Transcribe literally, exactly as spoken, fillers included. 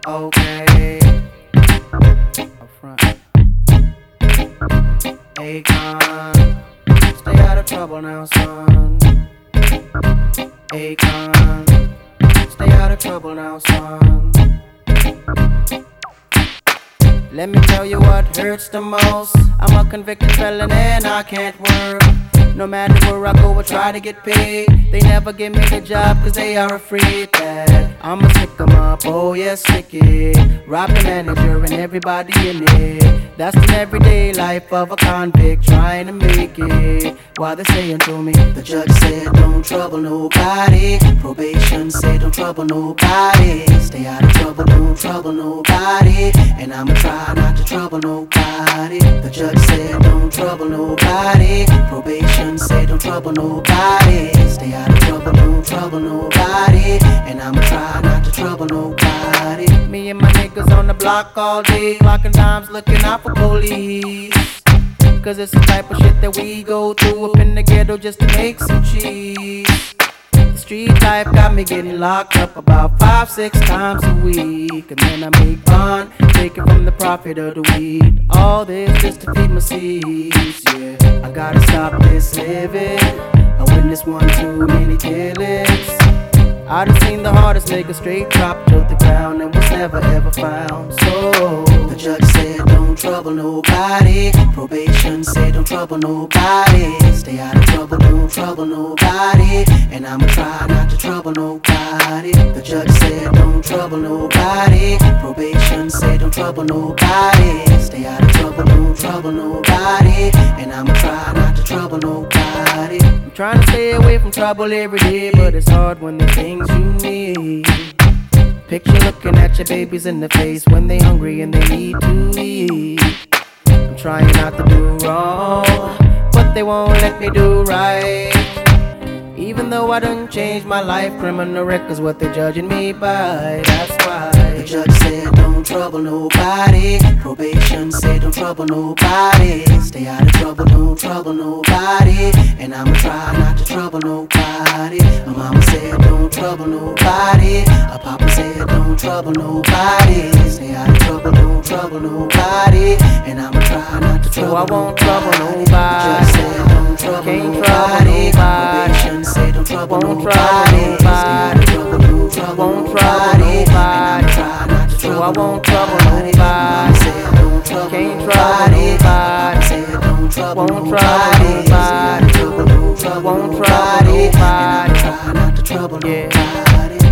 Okay. Up front. Akon. Stay out of trouble now, son. Akon. Stay out of trouble now, son. Let me tell you what hurts the most. I'm a convicted felon and I can't work. No matter where I go, I try to get paid. They never give me the job cause they are afraid that I'ma stick 'em up, oh yes, stick it. Rob the manager and everybody in it. That's the everyday life of a convict trying to make it. While they're saying to me, the judge said don't trouble nobody. Probation said don't trouble nobody. Stay out of trouble, don't trouble nobody. And I'ma try not to trouble nobody. The judge said don't trouble nobody. Probation said don't trouble nobody. Stay out of trouble, don't trouble nobody. And I'ma try not to trouble nobody. Me and my niggas on the block all day, clocking times, looking out for police. Cause it's the type of shit that we go through up in the ghetto just to make some cheese. The street life got me getting locked up about five, six times a week. And then I make fun, taking from the profit of the weed. All this just to feed my seeds, yeah. I gotta stop this living. I witnessed one too many killings. I done seen the hardest nigga straight drop to the ground and was never ever found. So the judge said don't trouble nobody. Probation said don't trouble nobody. Stay out of trouble, don't trouble nobody. And I'ma try not to trouble nobody. The judge said don't trouble nobody. Probation said don't trouble nobody. Stay out of trouble, don't trouble nobody. And I'ma try not to trouble nobody. I'm trying to stay away from trouble every day, but it's hard when the things you need. Picture looking at your babies in the face when they hungry and they need to eat. I'm trying not to do wrong, but they won't let me do right. Even though I done changed my life, criminal record's what they're judging me by. That's why the judge said don't trouble nobody. Probation said don't trouble nobody. Stay out of trouble, don't trouble nobody. And I'ma try not to trouble nobody. My mama said don't trouble nobody. A papa said don't trouble nobody. Stay out of trouble, don't trouble nobody. And I'ma try not to trouble nobody. So I won't trouble nobody. The judge said don't trouble Can't nobody. trouble nobody. Probation said don't trouble Won't nobody. trouble Stay out of trouble, don't trouble Won't trouble nobody. And I'ma nobody. try not to So I trouble won't trouble nobody. nobody. Mama said don't trouble Can't trouble nobody. nobody. Papa said don't trouble Won't trouble nobody. Stay out of nobody. trouble, don't trouble Won't trouble nobody. And I'ma nobody. try not to trouble Yeah. nobody.